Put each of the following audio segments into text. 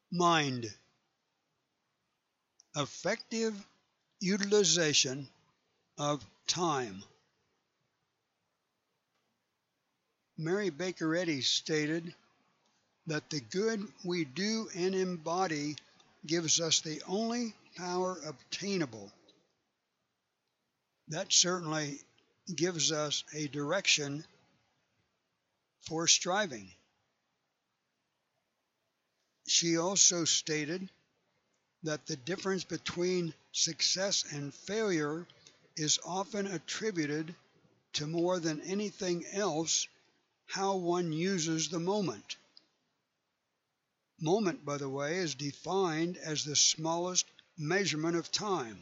Mind. Effective utilization of time. Mary Baker Eddy stated that the good we do and embody gives us the only power obtainable. That certainly gives us a direction for striving. She also stated that the difference between success and failure is often attributed to more than anything else how one uses the moment. Moment, by the way, is defined as the smallest measurement of time.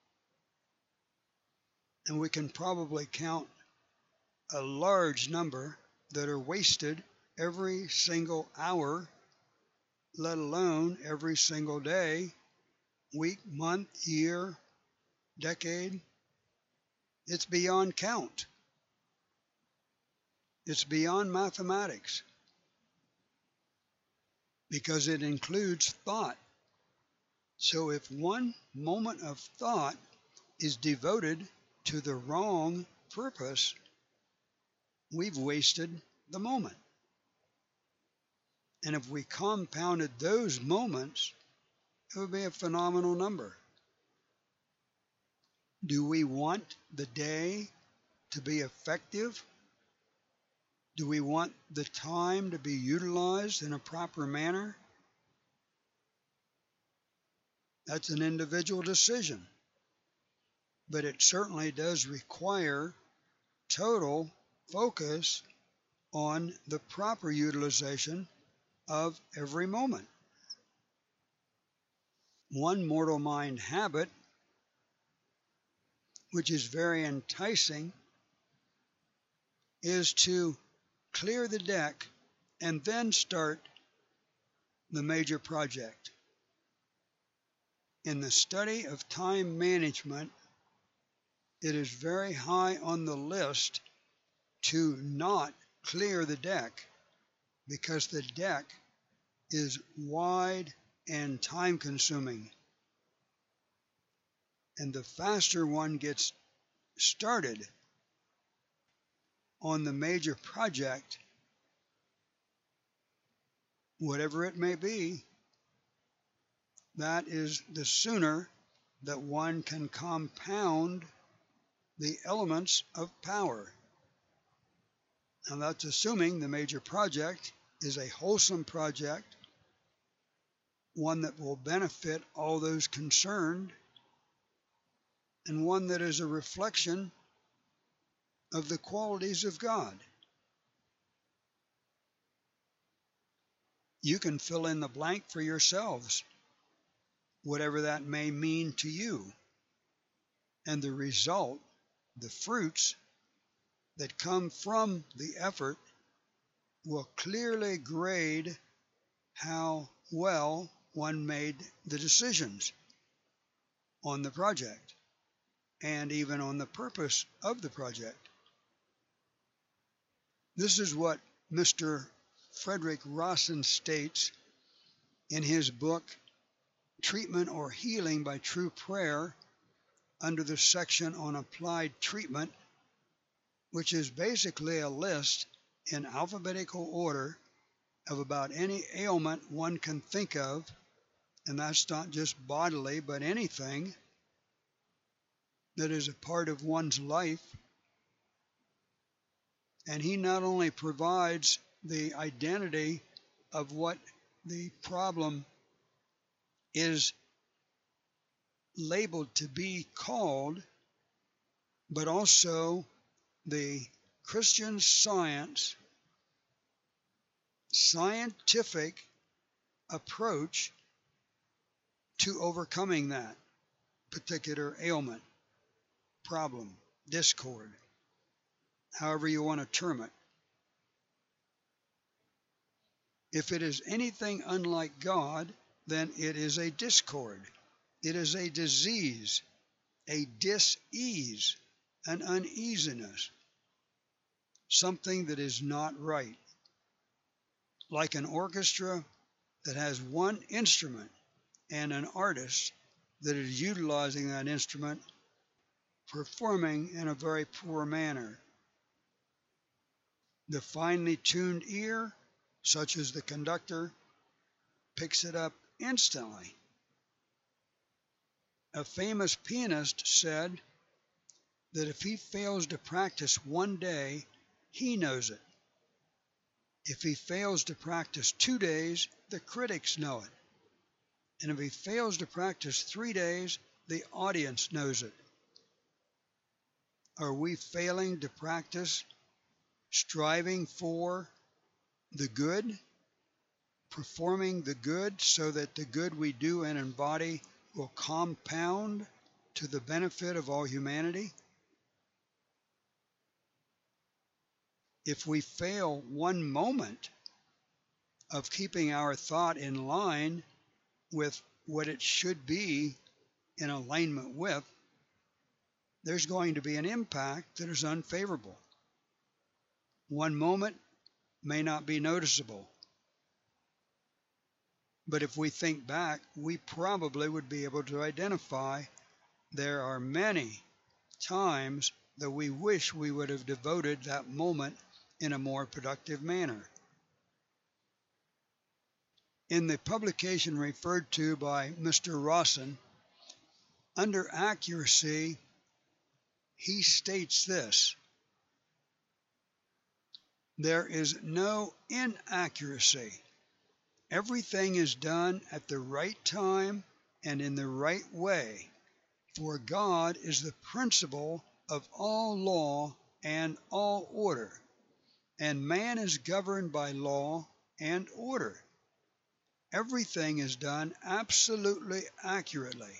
And we can probably count a large number that are wasted every single hour, let alone every single day, week, month, year, decade. It's beyond count. It's beyond mathematics because it includes thought. So if one moment of thought is devoted to the wrong purpose, we've wasted the moment. And if we compounded those moments, it would be a phenomenal number. Do we want the day to be effective? Do we want the time to be utilized in a proper manner? That's an individual decision. But it certainly does require total focus on the proper utilization of every moment. One mortal mind habit, which is very enticing, is to clear the deck and then start the major project. In the study of time management, it is very high on the list to not clear the deck because the deck is wide and time-consuming. And the faster one gets started on the major project, whatever it may be, that is the sooner that one can compound the elements of power. And that's assuming the major project is a wholesome project, one that will benefit all those concerned, and one that is a reflection of the qualities of God. You can fill in the blank for yourselves, whatever that may mean to you. And the result, the fruits that come from the effort, will clearly grade how well one made the decisions on the project and even on the purpose of the project. This is what Mr. Frederick Rawson states in his book, Treatment or Healing by True Prayer, under the section on applied treatment, which is basically a list in alphabetical order of about any ailment one can think of, and that's not just bodily, but anything that is a part of one's life. And he not only provides the identity of what the problem is labeled to be called, but also the Christian Science, scientific approach to overcoming that particular ailment, problem, discord, however you want to term it. If it is anything unlike God, then it is a discord. It is a disease, a dis-ease, an uneasiness, something that is not right. Like an orchestra that has one instrument and an artist that is utilizing that instrument, performing in a very poor manner. The finely tuned ear, such as the conductor, picks it up instantly. A famous pianist said that if he fails to practice one day, he knows it. If he fails to practice 2 days, the critics know it. And if he fails to practice 3 days, the audience knows it. Are we failing to practice, striving for the good, performing the good so that the good we do and embody will compound to the benefit of all humanity? If we fail one moment of keeping our thought in line with what it should be in alignment with, there's going to be an impact that is unfavorable. One moment may not be noticeable, but if we think back, we probably would be able to identify there are many times that we wish we would have devoted that moment in a more productive manner. In the publication referred to by Mr. Rawson, under accuracy, he states this: there is no inaccuracy. Everything is done at the right time and in the right way, for God is the principle of all law and all order, and man is governed by law and order. Everything is done absolutely accurately.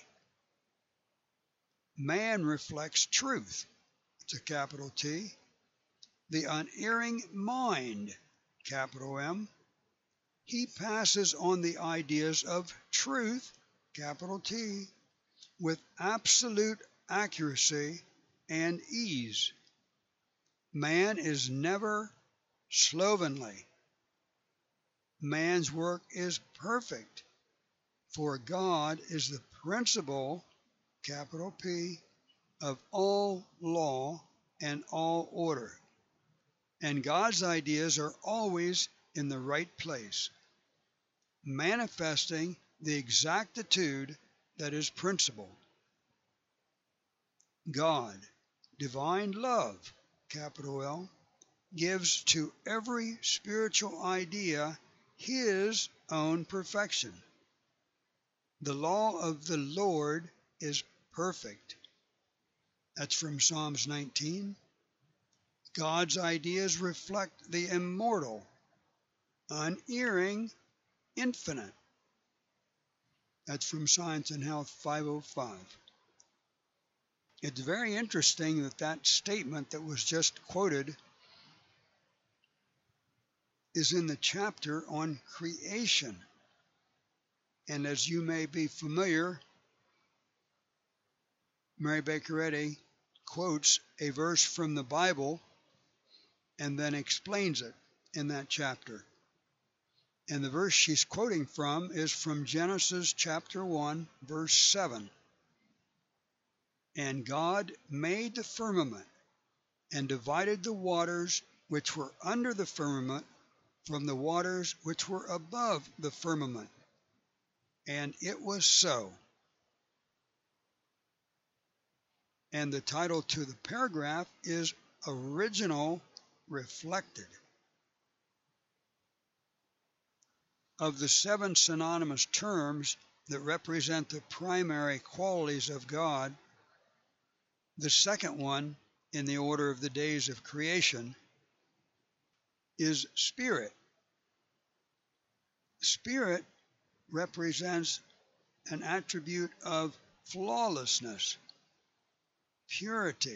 Man reflects truth, it's a capital T, the unerring mind, capital M. He passes on the ideas of truth, capital T, with absolute accuracy and ease. Man is never slovenly. Man's work is perfect, for God is the principle, capital P, of all law and all order. And God's ideas are always in the right place, manifesting the exactitude that is principle. God, divine love, capital L, gives to every spiritual idea His own perfection. The law of the Lord is perfect. That's from Psalms 19. God's ideas reflect the immortal, unerring, infinite. That's from Science and Health 505. It's very interesting that that statement that was just quoted is in the chapter on creation. And as you may be familiar, Mary Baker Eddy quotes a verse from the Bible and then explains it in that chapter. And the verse she's quoting from is from Genesis chapter 1, verse 7. And God made the firmament and divided the waters which were under the firmament from the waters which were above the firmament. And it was so. And the title to the paragraph is Original Reflected. Of the 7 synonymous terms that represent the primary qualities of God, the second one in the order of the days of creation is spirit. Spirit represents an attribute of flawlessness, purity,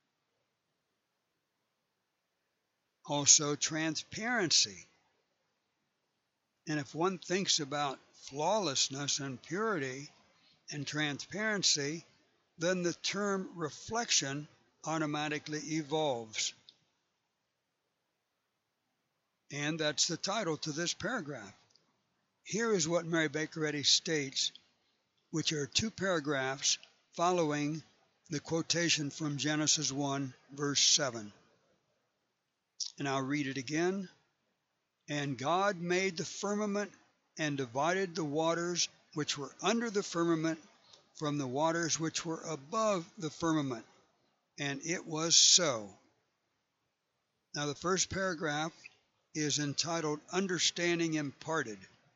also transparency. And if one thinks about flawlessness and purity and transparency, then the term reflection automatically evolves. And that's the title to this paragraph. Here is what Mary Baker Eddy states, which are 2 paragraphs following the quotation from Genesis 1, verse 7. And I'll read it again. And God made the firmament and divided the waters which were under the firmament from the waters which were above the firmament. And it was so. Now the first paragraph is entitled Understanding Imparted.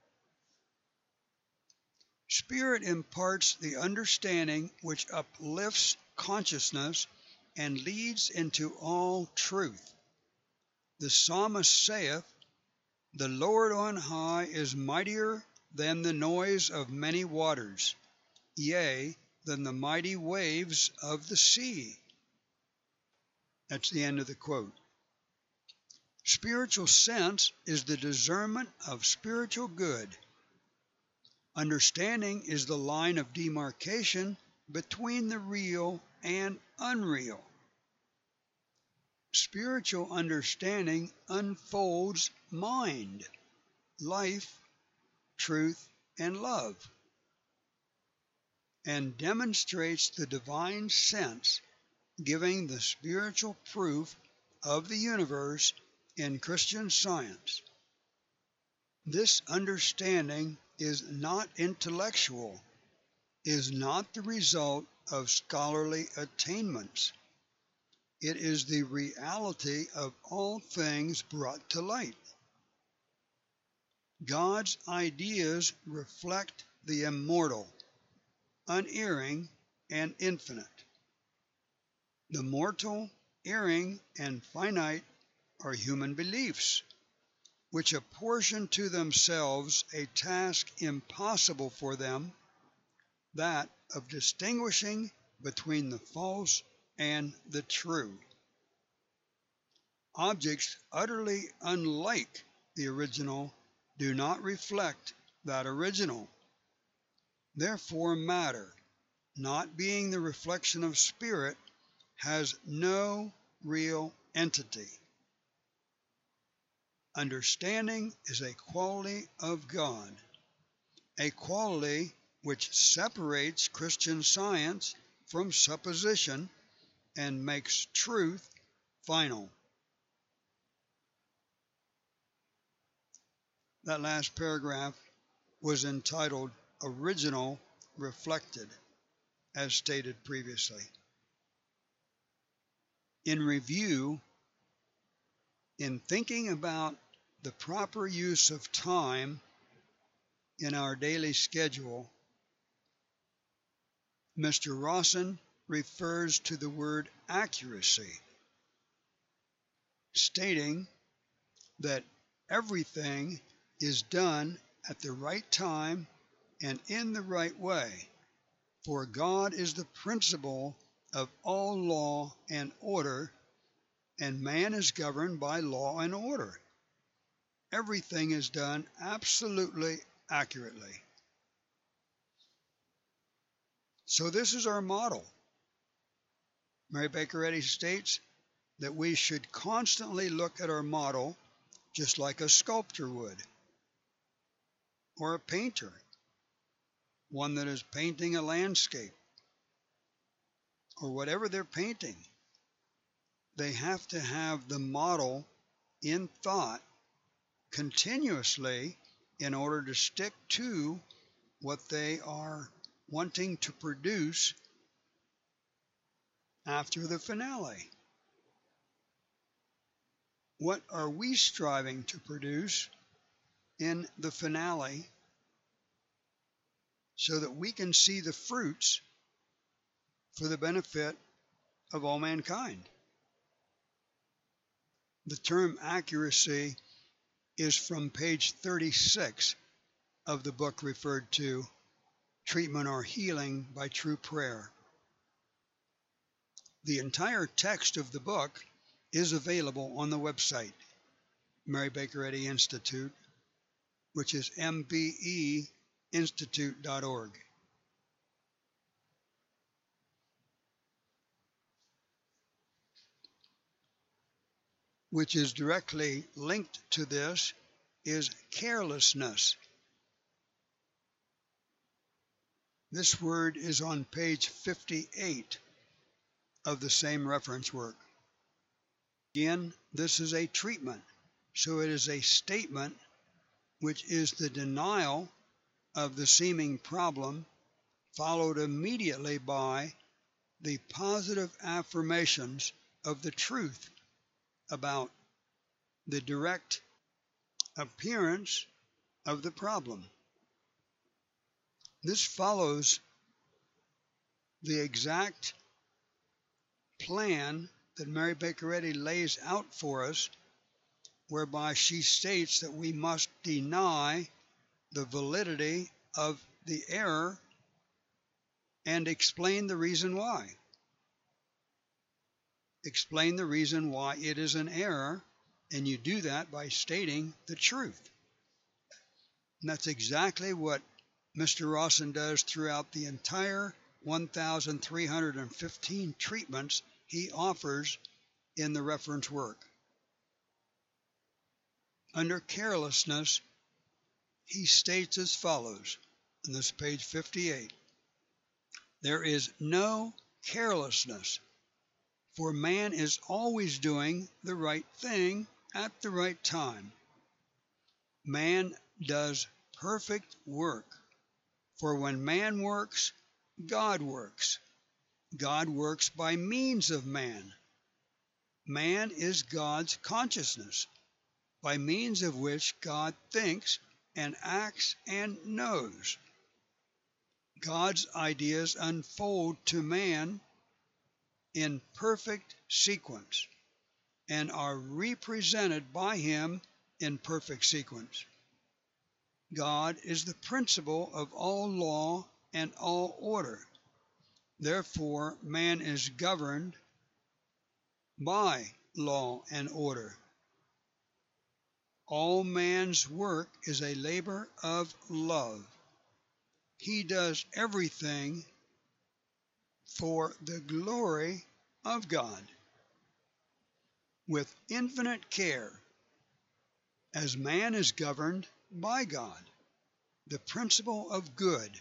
Spirit imparts the understanding which uplifts consciousness and leads into all truth. The psalmist saith, The Lord on high is mightier than the noise of many waters, yea, than the mighty waves of the sea. That's the end of the quote. Spiritual sense is the discernment of spiritual good. Understanding is the line of demarcation between the real and unreal. Spiritual understanding unfolds mind, life, truth, and love, and demonstrates the divine sense, giving the spiritual proof of the universe in Christian Science. This understanding is not intellectual, is not the result of scholarly attainments. It is the reality of all things brought to light. God's ideas reflect the immortal, unerring, and infinite. The mortal, erring, and finite are human beliefs, which apportion to themselves a task impossible for them, that of distinguishing between the false and the true. Objects utterly unlike the original do not reflect that original. Therefore, matter, not being the reflection of spirit, has no real entity. Understanding is a quality of God, a quality which separates Christian Science from supposition and makes truth final. That last paragraph was entitled Original Reflected, as stated previously. In review, in thinking about the proper use of time in our daily schedule, Mr. Rawson refers to the word accuracy, stating that everything is done at the right time and in the right way, for God is the principle of all law and order, and man is governed by law and order. Everything is done absolutely accurately. So this is our model. Mary Baker Eddy states that we should constantly look at our model just like a sculptor would, or a painter, one that is painting a landscape, or whatever they're painting. They have to have the model in thought continuously in order to stick to what they are wanting to produce after the finale. What are we striving to produce in the finale so that we can see the fruits for the benefit of all mankind? The term accuracy is from page 36 of the book referred to, Treatment or Healing by True Prayer. The entire text of the book is available on the website, Mary Baker Eddy Institute, which is mbeinstitute.org. Which is directly linked to this is carelessness. This word is on page 58 of the same reference work. Again, this is a treatment, so it is a statement which is the denial of the seeming problem, followed immediately by the positive affirmations of the truth about the direct appearance of the problem. This follows the exact plan that Mary Baker Eddy lays out for us, whereby she states that we must deny the validity of the error and explain the reason why. Explain the reason why it is an error, and you do that by stating the truth. And that's exactly what Mr. Rawson does throughout the entire 1,315 treatments he offers in the reference work. Under carelessness, he states as follows, on this page 58, "There is no carelessness, for man is always doing the right thing at the right time. Man does perfect work, for when man works, God works. God works by means of man. Man is God's consciousness, by means of which God thinks and acts and knows. God's ideas unfold to man in perfect sequence and are represented by him in perfect sequence. God is the principle of all law and all order. Therefore, man is governed by law and order. All man's work is a labor of love. He does everything for the glory of God, with infinite care, as man is governed by God, the principle of good.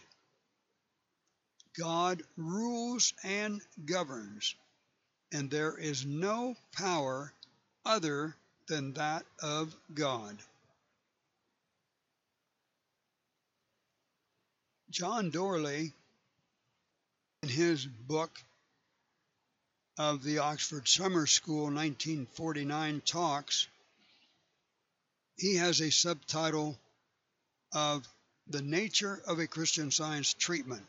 God rules and governs, and there is no power other than that of God." John Dorley, in his book of the Oxford Summer School 1949 talks, he has a subtitle of "The Nature of a Christian Science Treatment."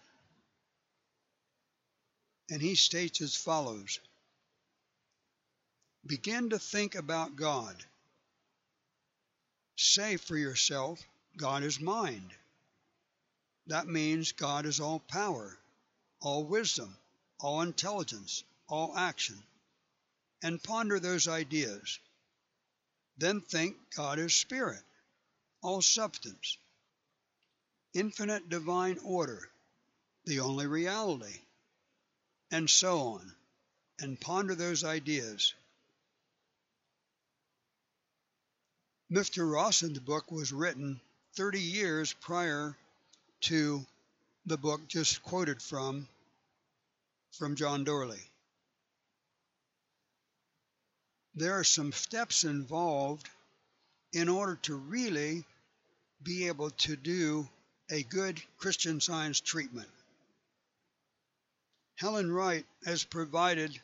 And he states as follows, "Begin to think about God. Say for yourself, God is mind. That means God is all power, all wisdom, all intelligence, all action. And ponder those ideas. Then think God is spirit, all substance, infinite divine order, the only reality, and so on, and ponder those ideas." Mr. Rawson's book was written 30 years prior to the book just quoted from John Dorley. There are some steps involved in order to really be able to do a good Christian Science treatment. Helen Wright has provided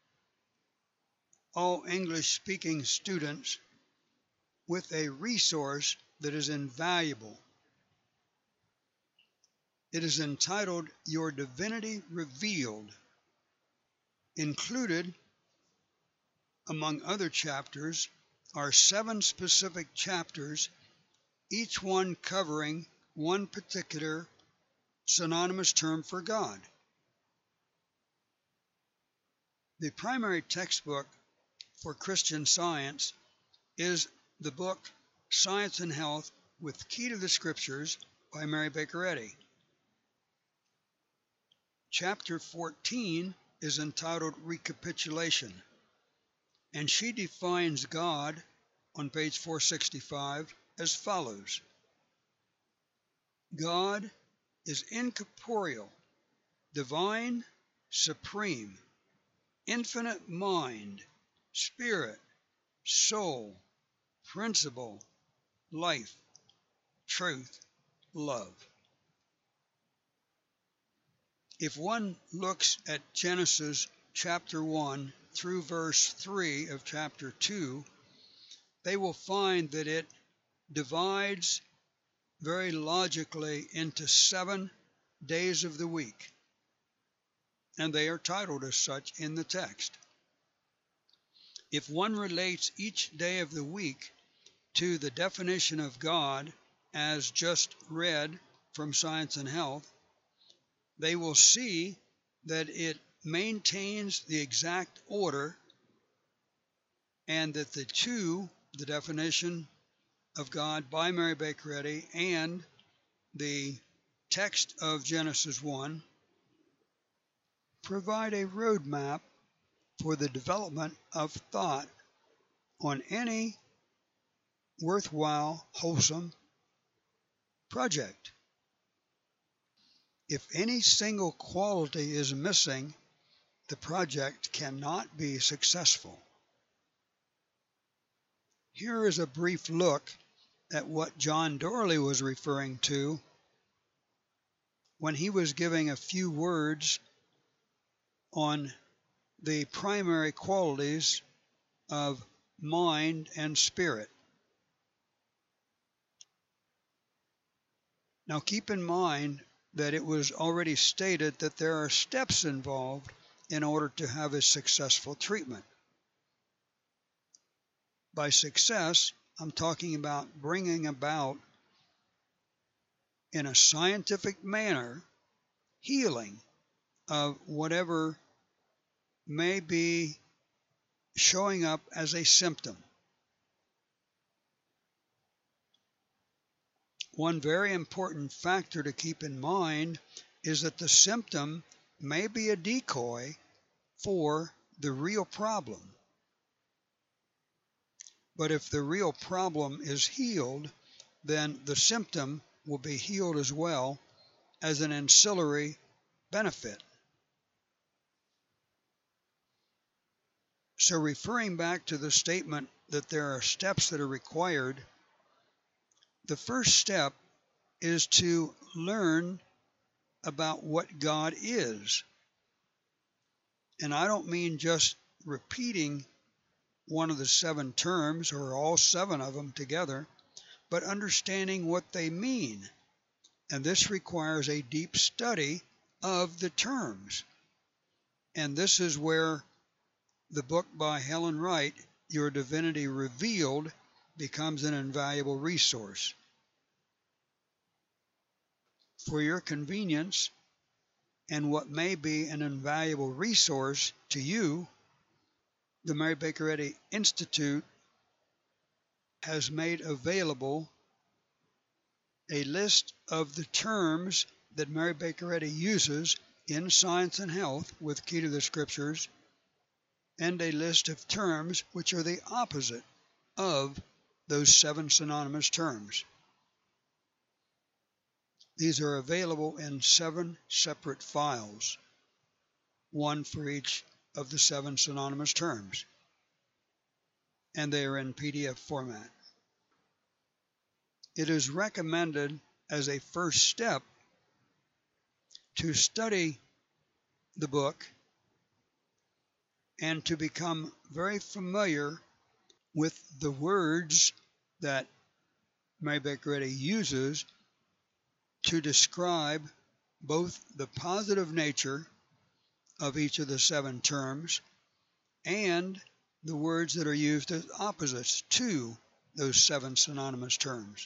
all English-speaking students with a resource that is invaluable. It is entitled "Your Divinity Revealed." Included, among other chapters, are 7 specific chapters, each one covering one particular synonymous term for God. The primary textbook for Christian Science is the book Science and Health with Key to the Scriptures by Mary Baker Eddy. Chapter 14 is entitled Recapitulation, and she defines God on page 465 as follows: "God is incorporeal, divine, supreme, infinite mind, spirit, soul, principle, life, truth, love. If one looks at Genesis chapter 1 through verse 3 of chapter 2, they will find that it divides very logically into 7 days of the week, and they are titled as such in the text. If one relates each day of the week to the definition of God as just read from Science and Health, they will see that it maintains the exact order, and that the definition of God by Mary Baker Eddy and the text of Genesis 1 provide a roadmap for the development of thought on any worthwhile, wholesome project. If any single quality is missing, the project cannot be successful. Here is a brief look at what John Dorley was referring to when he was giving a few words on the primary qualities of mind and spirit. Now keep in mind that it was already stated that there are steps involved in order to have a successful treatment. By success, I'm talking about bringing about in a scientific manner healing of whatever may be showing up as a symptom. One very important factor to keep in mind is that the symptom may be a decoy for the real problem. But if the real problem is healed, then the symptom will be healed as well as an ancillary benefit. So referring back to the statement that there are steps that are required, the first step is to learn about what God is. And I don't mean just repeating one of the 7 terms or all 7 of them together, but understanding what they mean. And this requires a deep study of the terms. And this is where the book by Helen Wright, Your Divinity Revealed, becomes an invaluable resource. For your convenience, and what may be an invaluable resource to you, the Mary Baker Eddy Institute has made available a list of the terms that Mary Baker Eddy uses in Science and Health with Key to the Scriptures, and a list of terms which are the opposite of those 7 synonymous terms. These are available in 7 separate files, one for each of the 7 synonymous terms, and they are in PDF format. It is recommended as a first step to study the book and to become very familiar with the words that Mary Baker Eddy uses to describe both the positive nature of each of the 7 terms and the words that are used as opposites to those 7 synonymous terms.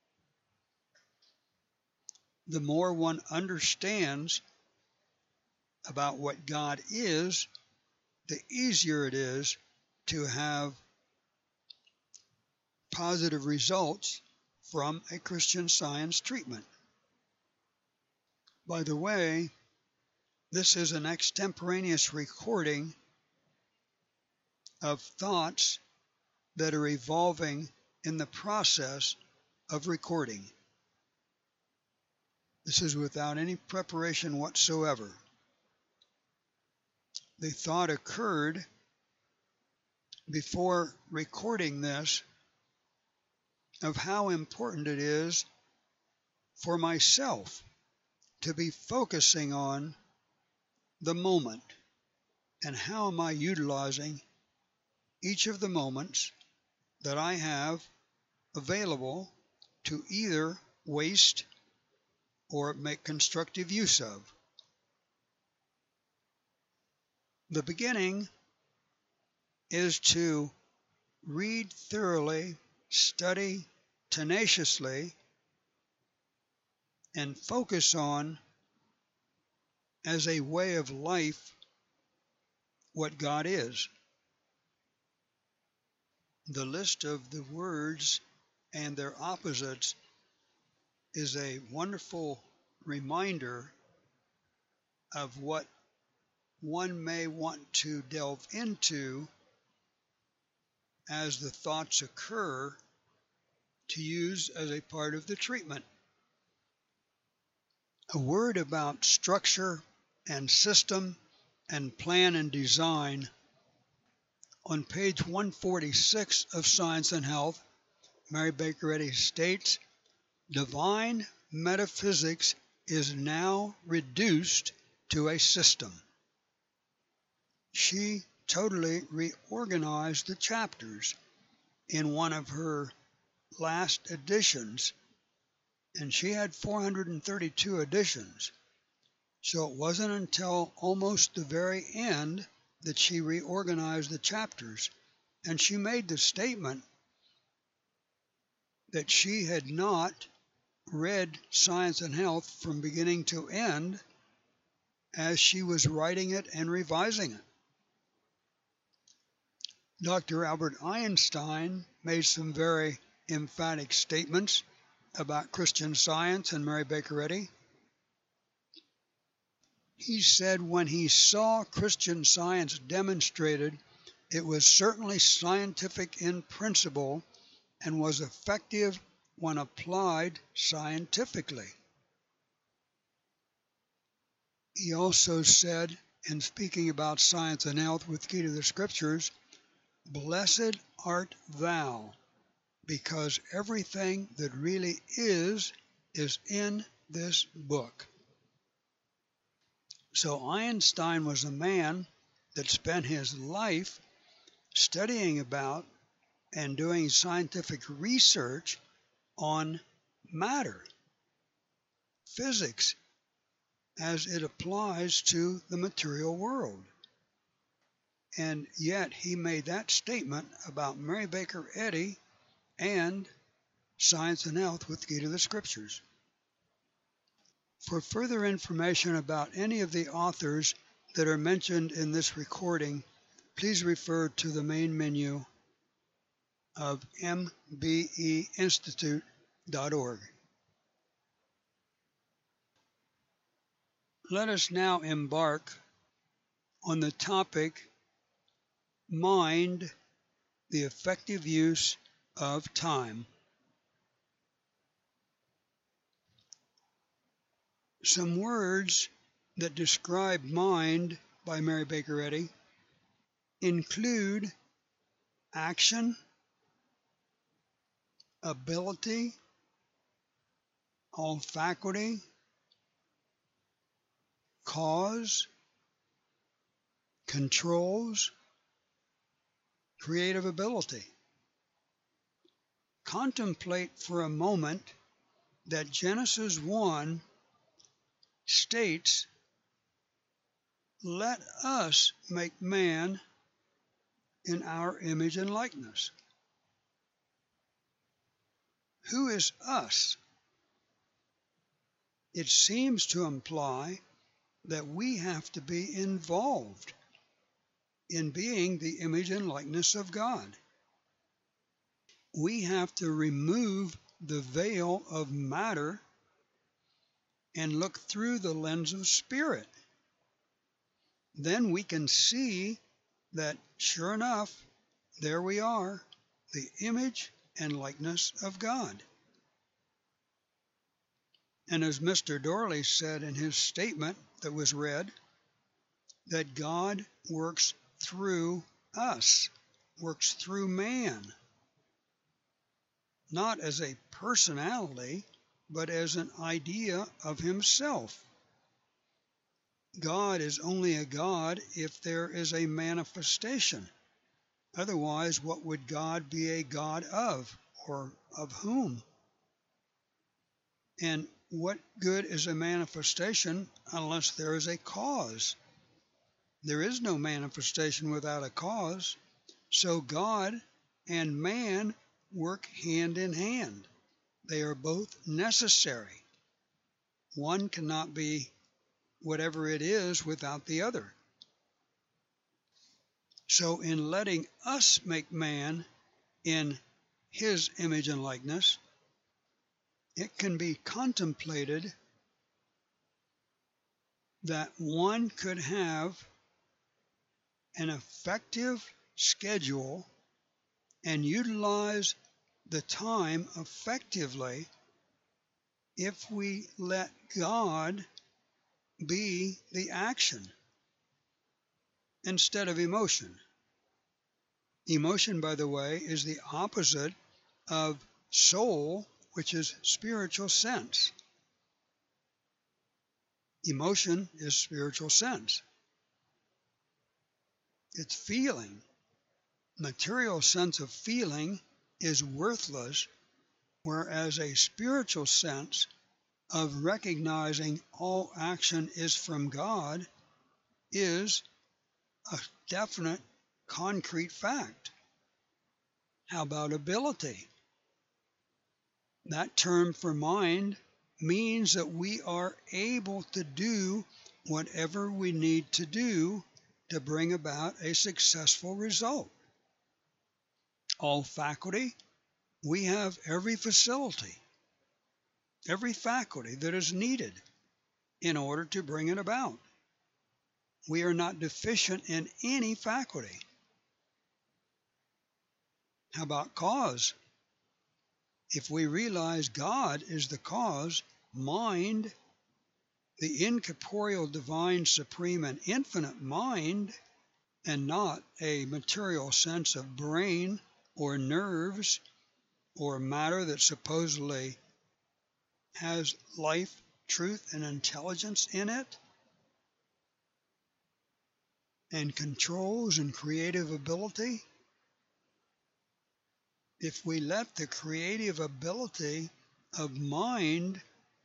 The more one understands about what God is, the easier it is to have positive results from a Christian Science treatment. By the way, this is an extemporaneous recording of thoughts that are evolving in the process of recording. This is without any preparation whatsoever. The thought occurred before recording this of how important it is for myself to be focusing on the moment and how am I utilizing each of the moments that I have available to either waste or make constructive use of. The beginning is to read thoroughly, study tenaciously, and focus on, as a way of life, what God is. The list of the words and their opposites is a wonderful reminder of what one may want to delve into as the thoughts occur to use as a part of the treatment. A word about structure and system and plan and design. On page 146 of Science and Health, Mary Baker Eddy states, divine metaphysics is now reduced to a system. She totally reorganized the chapters in one of her last editions, and she had 432 editions. So it wasn't until almost the very end that she reorganized the chapters, and she made the statement that she had not read Science and Health from beginning to end as she was writing it and revising it. Dr. Albert Einstein made some very emphatic statements about Christian Science and Mary Baker Eddy. He said when he saw Christian Science demonstrated, it was certainly scientific in principle and was effective when applied scientifically. He also said, in speaking about Science and Health with Key to the Scriptures, blessed art thou, because everything that really is in this book. So Einstein was a man that spent his life studying about and doing scientific research on matter, physics, as it applies to the material world. And yet he made that statement about Mary Baker Eddy and Science and Health with Key to the Scriptures. For further information about any of the authors that are mentioned in this recording, please refer to the main menu of mbeinstitute.org. Let us now embark on the topic, Mind, the Effective Use of Time. Some words that describe mind by Mary Baker Eddy include action, ability, all faculty, cause, controls, creative ability. Contemplate for a moment that Genesis 1 states, let us make man in our image and likeness. Who is us? It seems to imply that we have to be involved in being the image and likeness of God. We have to remove the veil of matter and look through the lens of spirit. Then we can see that, sure enough, there we are, the image and likeness of God. And as Mr. Dorley said in his statement that was read, that God works through us, works through man, not as a personality, but as an idea of himself. God is only a God if there is a manifestation. Otherwise, what would God be a God of, or of whom? And what good is a manifestation unless there is a cause? There is no manifestation without a cause. So God and man work hand in hand. They are both necessary. One cannot be whatever it is without the other. So in letting us make man in his image and likeness, it can be contemplated that one could have an effective schedule and utilize the time effectively if we let God be the action instead of emotion. Emotion, by the way, is the opposite of soul, which is spiritual sense. Emotion is spiritual sense. It's feeling. Material sense of feeling is worthless, whereas a spiritual sense of recognizing all action is from God is a definite, concrete fact. How about ability? That term for mind means that we are able to do whatever we need to do to bring about a successful result. All faculty, we have every facility, every faculty that is needed in order to bring it about. We are not deficient in any faculty. How about cause? If we realize God is the cause, mind, the incorporeal, divine, supreme, and infinite mind, and not a material sense of brain or nerves or matter that supposedly has life, truth, and intelligence in it, and controls and creative ability. If we let the creative ability of mind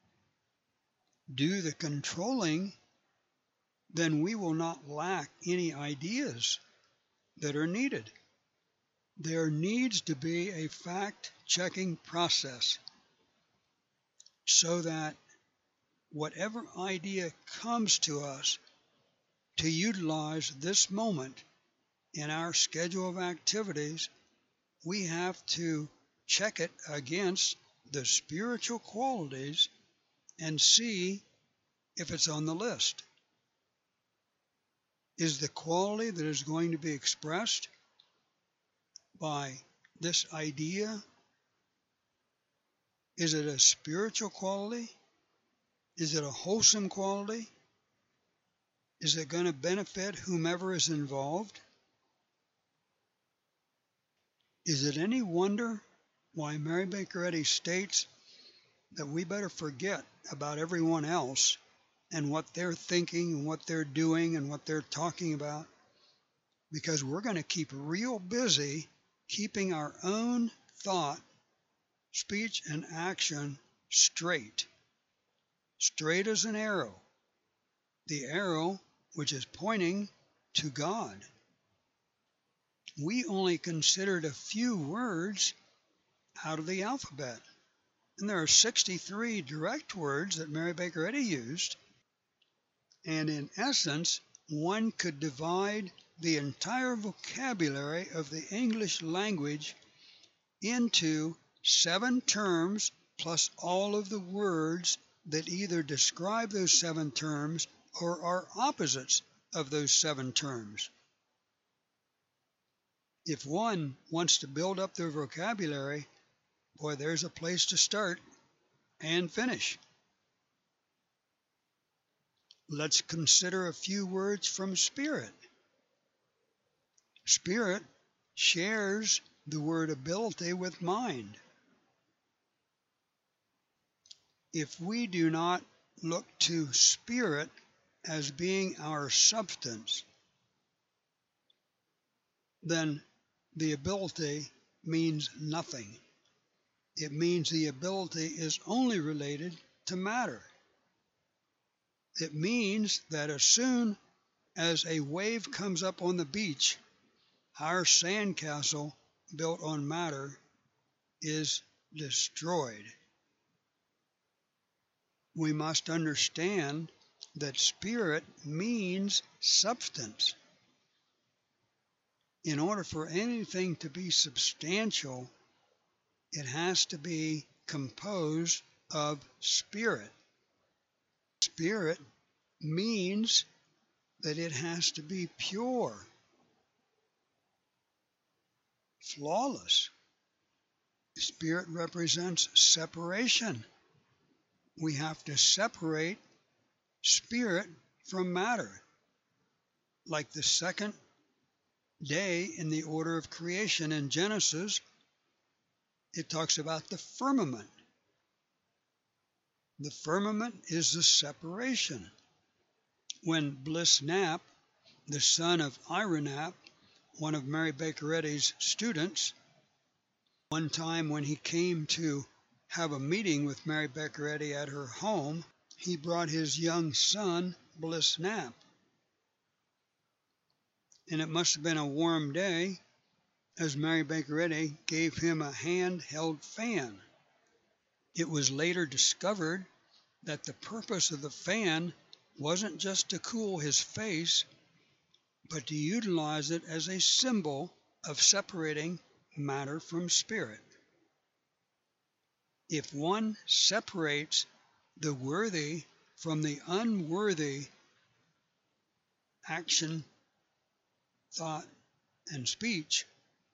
do the controlling, then we will not lack any ideas that are needed. There needs to be a fact-checking process so that whatever idea comes to us to utilize this moment in our schedule of activities, we have to check it against the spiritual qualities and see if it's on the list. Is the quality that is going to be expressed by this idea, is it a spiritual quality? Is it a wholesome quality? Is it going to benefit whomever is involved? Is it any wonder why Mary Baker Eddy states that we better forget about everyone else and what they're thinking and what they're doing and what they're talking about? Because we're going to keep real busy keeping our own thought, speech, and action straight as an arrow, the arrow which is pointing to God. We only considered a few words out of the alphabet, and there are 63 direct words that Mary Baker Eddy used, and in essence, one could divide the entire vocabulary of the English language into 7 terms plus all of the words that either describe those 7 terms or are opposites of those 7 terms. If one wants to build up their vocabulary, boy, there's a place to start and finish. let's consider a few words from spirit. Spirit shares the word ability with mind. If we do not look to spirit as being our substance, then the ability means nothing. It means the ability is only related to matter. It means that as soon as a wave comes up on the beach, our sandcastle built on matter is destroyed. We must understand that spirit means substance. In order for anything to be substantial, it has to be composed of spirit. Spirit means that it has to be pure, flawless. Spirit represents separation. We have to separate spirit from matter. Like the second day in the order of creation in Genesis, it talks about the firmament. The firmament is the separation. When Bliss Knapp, the son of Ira Knapp, one of Mary Baker Eddy's students, one time when he came to have a meeting with Mary Baker Eddy at her home, he brought his young son, Bliss Knapp. And it must have been a warm day, as Mary Baker Eddy gave him a handheld fan. It was later discovered that the purpose of the fan wasn't just to cool his face, but to utilize it as a symbol of separating matter from spirit. If one separates the worthy from the unworthy action, thought, and speech,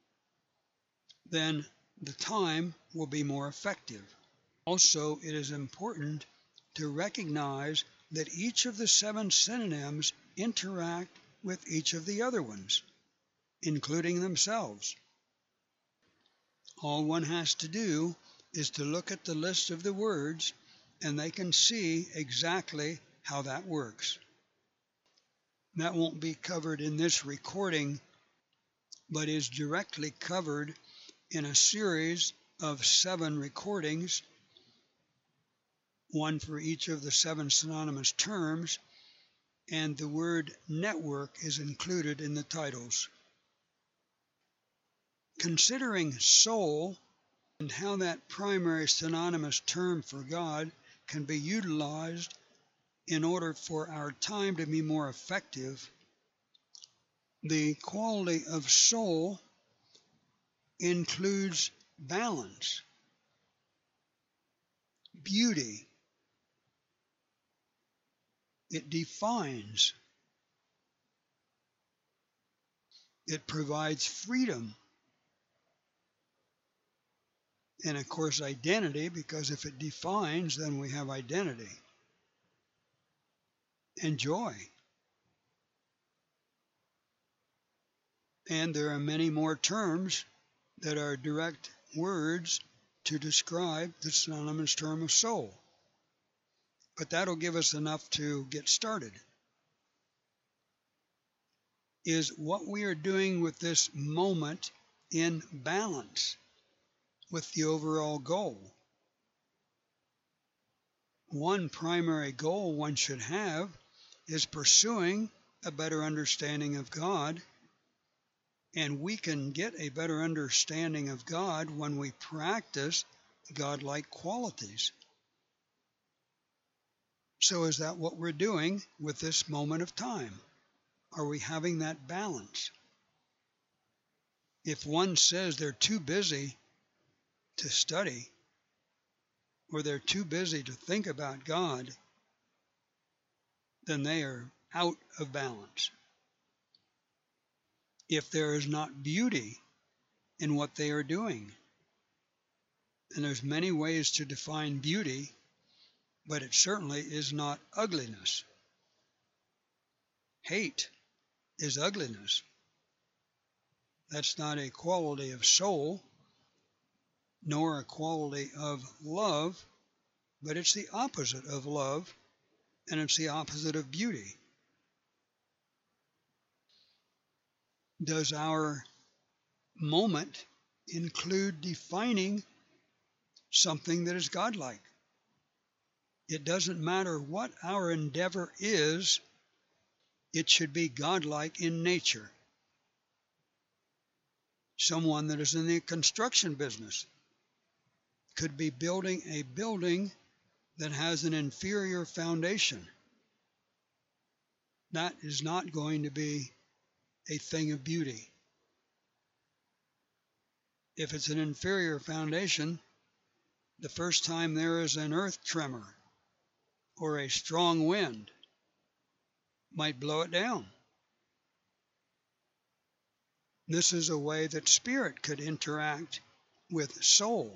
then the time will be more effective. Also, it is important to recognize that each of the 7 synonyms interact with each of the other ones, including themselves. All one has to do is to look at the list of the words, and they can see exactly how that works. That won't be covered in this recording, but is directly covered in a series of 7 recordings, one for each of the 7 synonymous terms, and the word network is included in the titles. Considering soul and how that primary synonymous term for God can be utilized in order for our time to be more effective, the quality of soul includes balance, beauty. It defines. It provides freedom. And of course, identity, because if it defines, then we have identity. And joy. And there are many more terms that are direct words to describe the synonymous term of soul. But that'll give us enough to get started. Is what we are doing with this moment in balance with the overall goal? One primary goal one should have is pursuing a better understanding of God, and we can get a better understanding of God when we practice God-like qualities. So is that what we're doing with this moment of time? Are we having that balance? If one says they're too busy to study, or they're too busy to think about God, then they are out of balance. If there is not beauty in what they are doing, and there's many ways to define beauty, but it certainly is not ugliness. Hate is ugliness. That's not a quality of soul, nor a quality of love, but it's the opposite of love, and it's the opposite of beauty. Does our moment include defining something that is godlike? It doesn't matter what our endeavor is, it should be godlike in nature. Someone that is in the construction business could be building a building that has an inferior foundation. That is not going to be a thing of beauty. If it's an inferior foundation, the first time there is an earth tremor or a strong wind might blow it down. This is a way that spirit could interact with soul.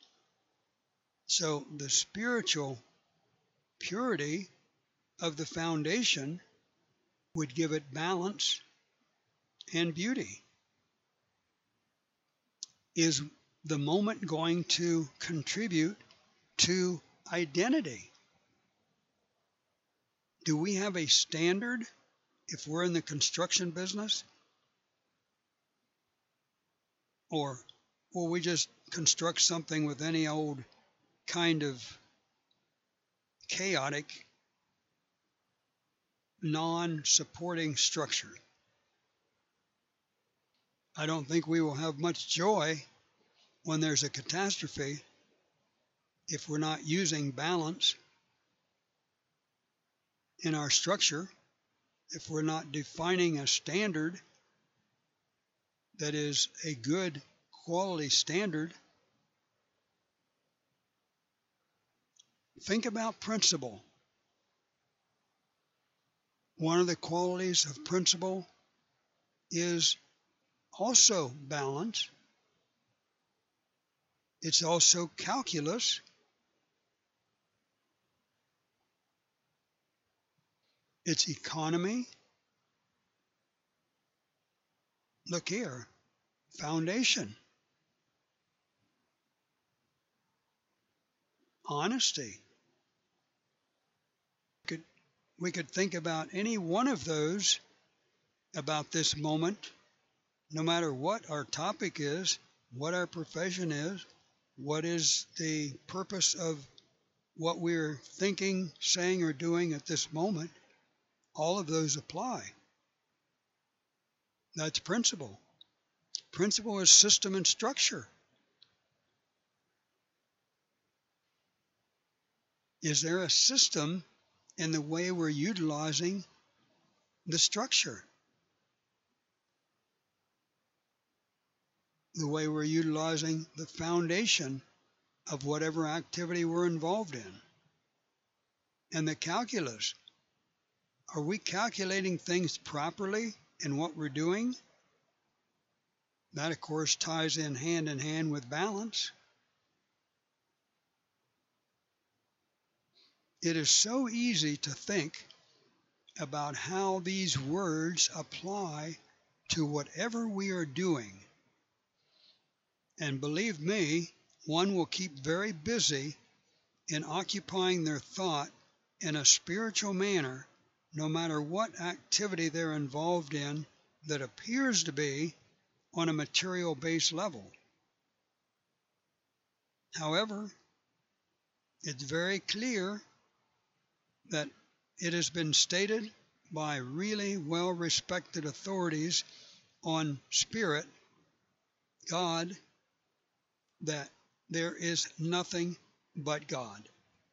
So the spiritual purity of the foundation would give it balance and beauty. Is the moment going to contribute to identity? Do we have a standard if we're in the construction business? Or will we just construct something with any old kind of chaotic, non-supporting structure? I don't think we will have much joy when there's a catastrophe if we're not using balance in our structure, if we're not defining a standard that is a good quality standard. Think about principle. One of the qualities of principle is also balance. It's also calculus. It's economy. Look here, foundation, honesty. We could think about any one of those about this moment, no matter what our topic is, what our profession is, what is the purpose of what we're thinking, saying, or doing at this moment. All of those apply. That's principle. Principle is system and structure. Is there a system in the way we're utilizing the structure? The way we're utilizing the foundation of whatever activity we're involved in? And the calculus. Are we calculating things properly in what we're doing? That, of course, ties in hand with balance. It is so easy to think about how these words apply to whatever we are doing. And believe me, one will keep very busy in occupying their thought in a spiritual manner, no matter what activity they're involved in that appears to be on a material-based level. However, it's very clear that it has been stated by really well-respected authorities on spirit, God, that there is nothing but God.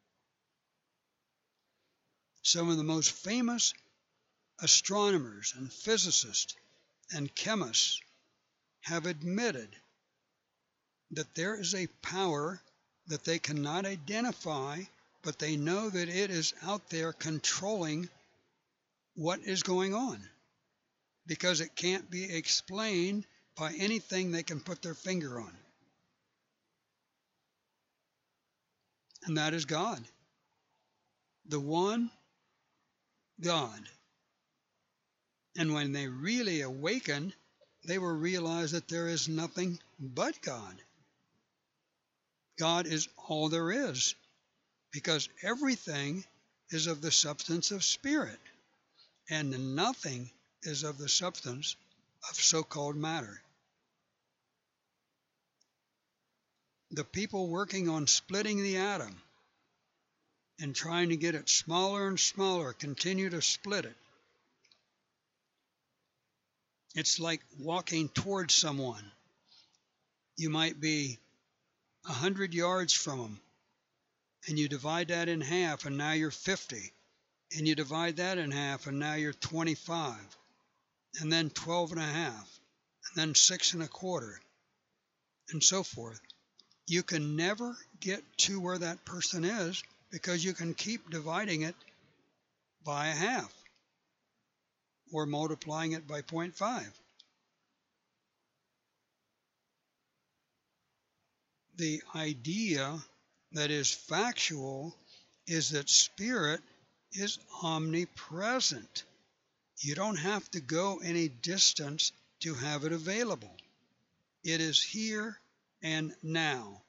Some of the most famous astronomers and physicists and chemists have admitted that there is a power that they cannot identify, but they know that it is out there controlling what is going on, because it can't be explained by anything they can put their finger on. And that is God. The one God. And when they really awaken, they will realize that there is nothing but God. God is all there is, because everything is of the substance of spirit, and nothing is of the substance of so-called matter. The people working on splitting the atom and trying to get it smaller and smaller continue to split it. It's like walking towards someone. You might be 100 yards from them, and you divide that in half, and now you're 50. And you divide that in half, and now you're 25. And then 12 and a half, and then 6 and a quarter, and so forth. You can never get to where that person is because you can keep dividing it by a half or multiplying it by 0.5. The idea that is factual is that spirit is omnipresent. You don't have to go any distance to have it available. It is here and now.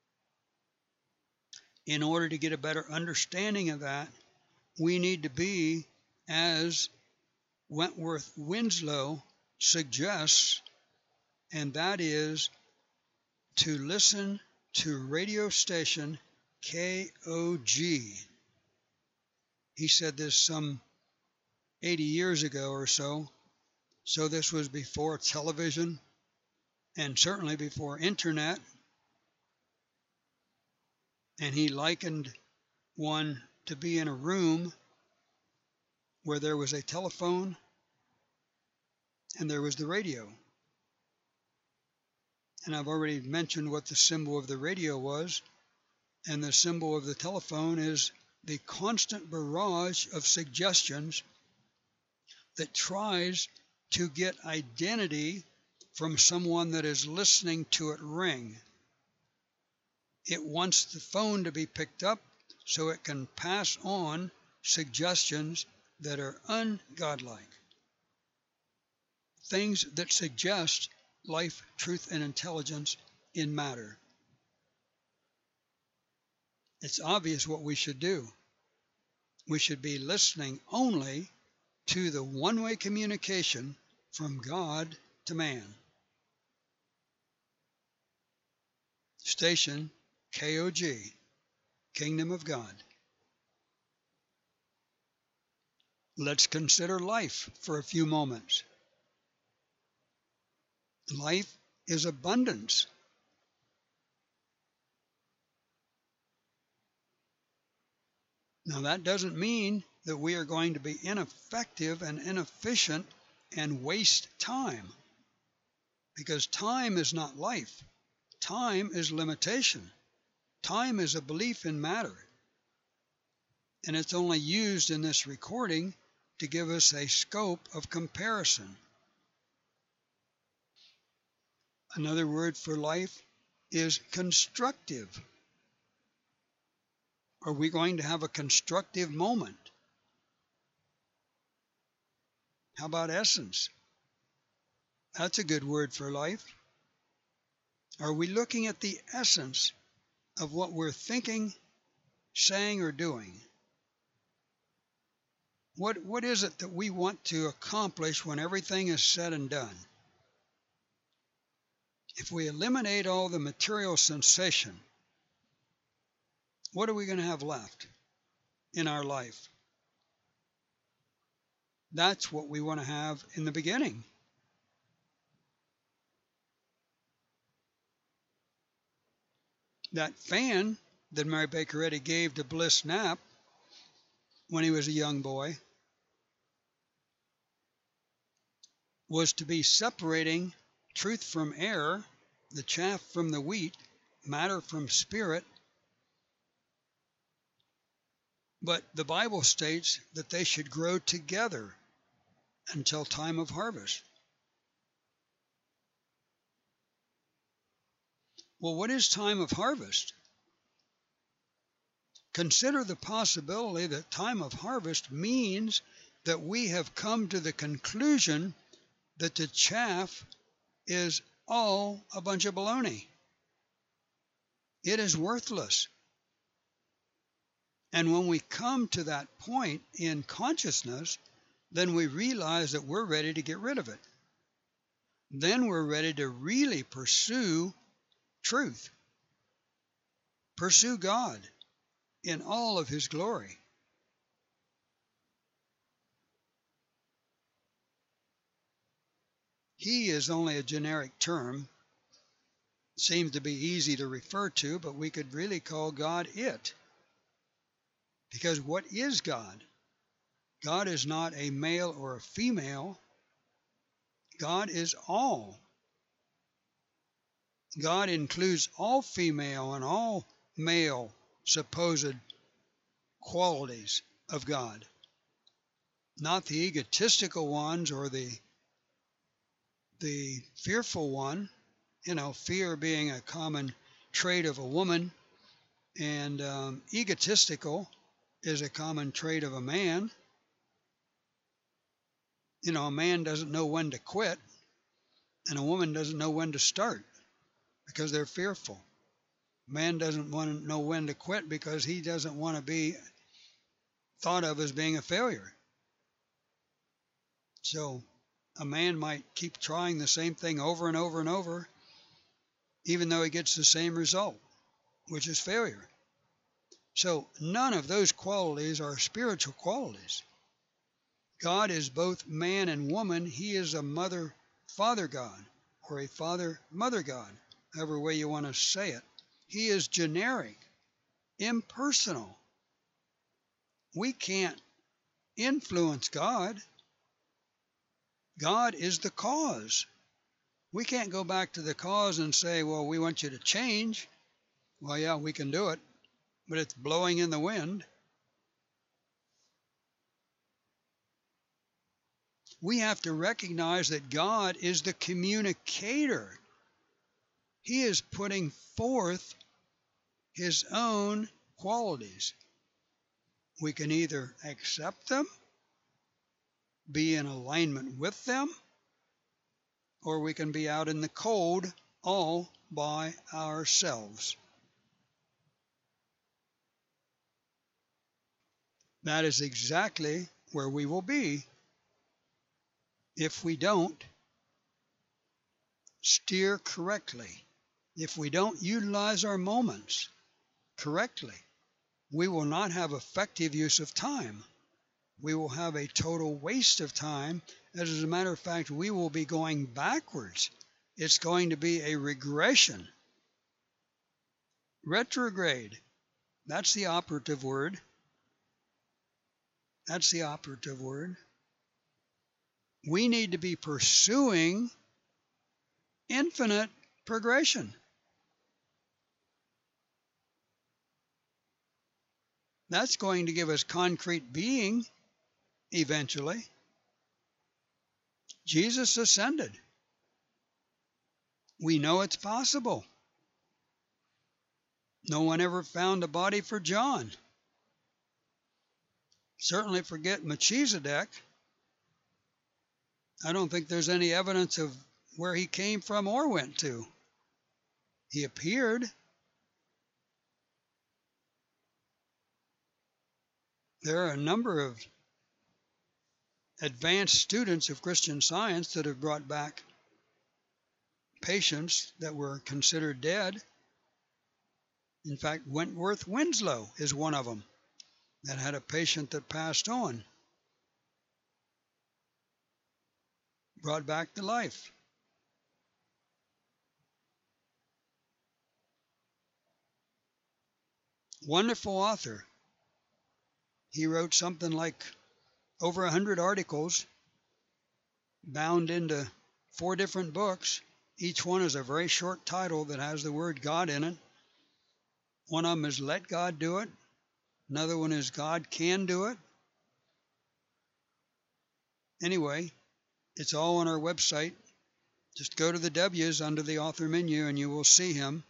In order to get a better understanding of that, we need to be, as Wentworth Winslow suggests, and that is to listen to radio station KOG. He said this some 80 years ago or so. So this was before television and certainly before internet. And he likened one to be in a room where there was a telephone and there was the radio. And I've already mentioned what the symbol of the radio was, and the symbol of the telephone is the constant barrage of suggestions that tries to get identity from someone that is listening to it ring. It wants the phone to be picked up so it can pass on suggestions that are ungodlike. Things that suggest life, truth, and intelligence in matter. It's obvious what we should do. We should be listening only to the one-way communication from God to man. Station KOG, Kingdom of God. Let's consider life for a few moments. Life is abundance. Now that doesn't mean that we are going to be ineffective and inefficient and waste time, because time is not life. Time is limitation. Time is a belief in matter, and it's only used in this recording to give us a scope of comparison. Another word for life is constructive. Are we going to have a constructive moment? How about essence? That's a good word for life. Are we looking at the essence of what we're thinking, saying, or doing? What is it that we want to accomplish when everything is said and done? If we eliminate all the material sensation, what are we going to have left in our life? That's what we want to have in the beginning. That fan that Mary Baker Eddy gave to Bliss Knapp when he was a young boy was to be separating truth from error, the chaff from the wheat, matter from spirit. But the Bible states that they should grow together until time of harvest. Well, what is time of harvest? Consider the possibility that time of harvest means that we have come to the conclusion that the chaff is all a bunch of baloney. It is worthless. And when we come to that point in consciousness, then we realize that we're ready to get rid of it. Then we're ready to really pursue truth, pursue God in all of His glory. He is only a generic term. Seems to be easy to refer to, but we could really call God it. Because what is God? God is not a male or a female. God is all. God includes all female and all male supposed qualities of God. Not the egotistical ones or the fearful one. Fear being a common trait of a woman, and egotistical is a common trait of a man. A man doesn't know when to quit, and a woman doesn't know when to start because they're fearful. A man doesn't want to know when to quit because he doesn't want to be thought of as being a failure. So a man might keep trying the same thing over and over and over, even though he gets the same result, which is failure. So none of those qualities are spiritual qualities. God is both man and woman. He is a mother-father God, or a father-mother God, however way you want to say it. He is generic, impersonal. We can't influence God. God is the cause. We can't go back to the cause and say, well, we want you to change. Well, yeah, we can do it, but it's blowing in the wind. We have to recognize that God is the communicator. He is putting forth His own qualities. We can either accept them, be in alignment with them, or we can be out in the cold all by ourselves. That is exactly where we will be if we don't steer correctly. If we don't utilize our moments correctly, we will not have effective use of time. We will have a total waste of time. As a matter of fact, we will be going backwards. It's going to be a regression. Retrograde. That's the operative word. That's the operative word. We need to be pursuing infinite progression. That's going to give us concrete being eventually. Jesus ascended. We know it's possible. No one ever found a body for John. Certainly forget Melchizedek. I don't think there's any evidence of where he came from or went to. He appeared. There are a number of advanced students of Christian Science that have brought back patients that were considered dead. In fact, Wentworth Winslow is one of them that had a patient that passed on, brought back to life. Wonderful author. He wrote something like over 100 articles bound into 4 different books. Each one is a very short title that has the word God in it. One of them is Let God Do It. Another one is God Can Do It. Anyway, it's all on our website. Just go to the W's under the author menu and you will see him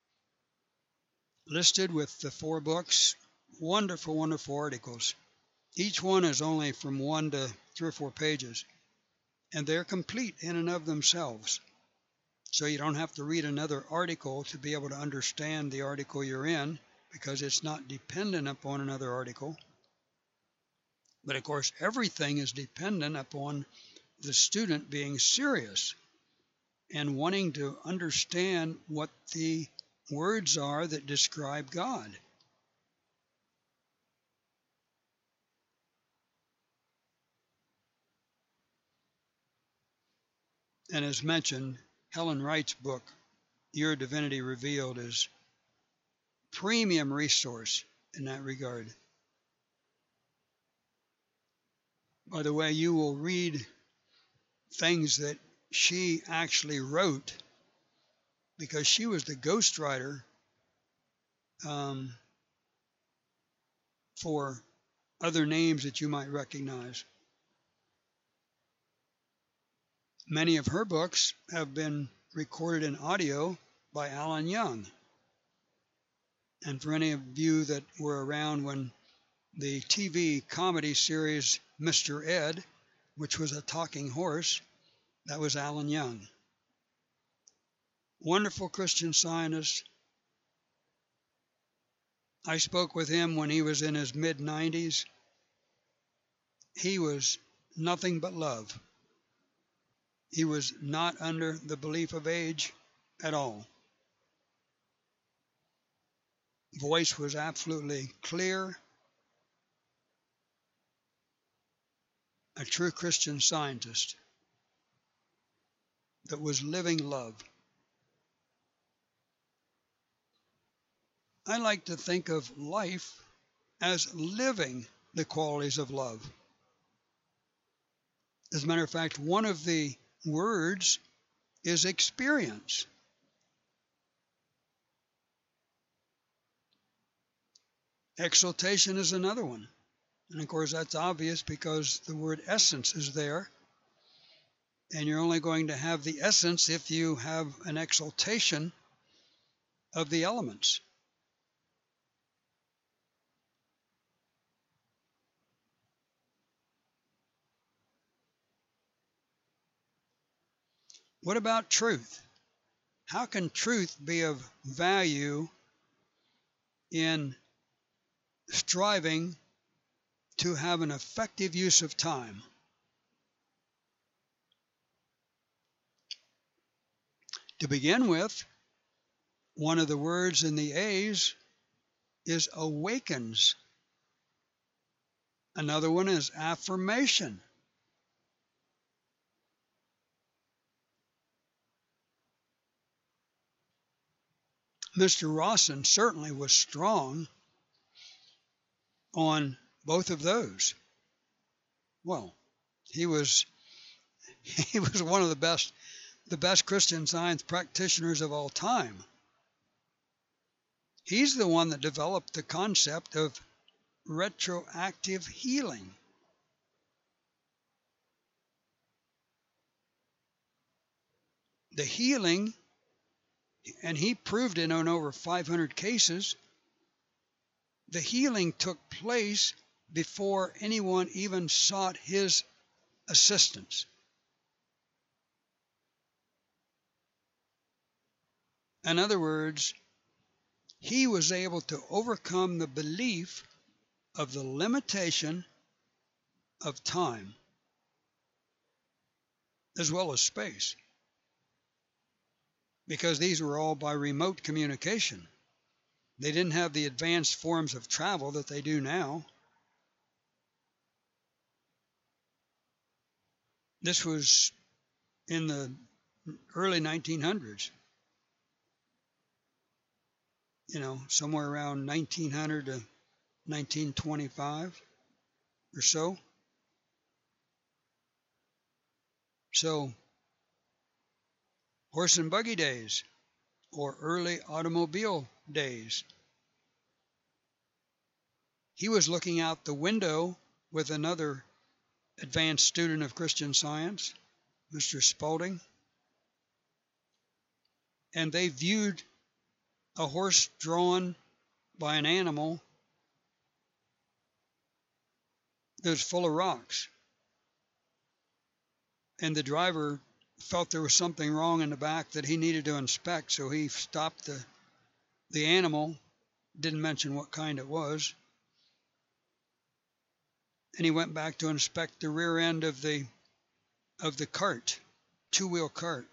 listed with the 4 books. Wonderful, wonderful articles. Each one is only from 1 to 3 or 4 pages, and they're complete in and of themselves. So you don't have to read another article to be able to understand the article you're in, because it's not dependent upon another article. But of course, everything is dependent upon the student being serious and wanting to understand what the words are that describe God. And as mentioned, Helen Wright's book, Your Divinity Revealed, is premium resource in that regard. By the way, you will read things that she actually wrote, because she was the ghostwriter for other names that you might recognize. Many of her books have been recorded in audio by Alan Young. And for any of you that were around when the TV comedy series Mr. Ed, which was a talking horse, that was Alan Young. Wonderful Christian Scientist. I spoke with him when he was in his mid-90s. He was nothing but love. He was not under the belief of age at all. Voice was absolutely clear. A true Christian Scientist that was living love. I like to think of life as living the qualities of love. As a matter of fact, one of the words is experience. Exaltation is another one. And of course, that's obvious because the word essence is there. And you're only going to have the essence if you have an exaltation of the elements. What about truth? How can truth be of value in striving to have an effective use of time? To begin with, one of the words in the A's is awakens. Another one is affirmation. Mr. Rawson certainly was strong on both of those. Well, he was one of the best Christian Science practitioners of all time. He's the one that developed the concept of retroactive healing. The healing, and he proved it on over 500 cases, the healing took place before anyone even sought his assistance. In other words, he was able to overcome the belief of the limitation of time as well as space, because these were all by remote communication. They didn't have the advanced forms of travel that they do now. This was in the early 1900s. Somewhere around 1900 to 1925 or so. So, horse and buggy days, or early automobile days. He was looking out the window with another advanced student of Christian Science, Mr. Spalding, and they viewed a horse drawn by an animal It was full of rocks. And the driver felt there was something wrong in the back that he needed to inspect, so he stopped the animal, didn't mention what kind it was, and he went back to inspect the rear end of the cart, two-wheel cart.